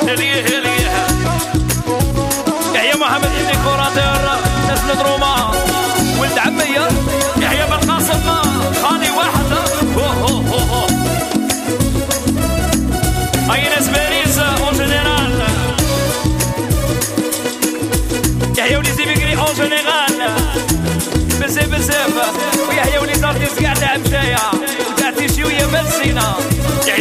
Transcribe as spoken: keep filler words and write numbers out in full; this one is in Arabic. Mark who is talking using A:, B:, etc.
A: هليه هليه يحيى محمد الديكوراتور نسل دروما ولد عمية يحيى بن قاسم خاني واحد هو هو هو هو اي ناس باريس اون جينيرال يحيى وليزي بكري اون جينيرال بزاف بزاف ويحيى وليزي ارتيست قاعد عمشايا وتاع تيشيوية مالسينا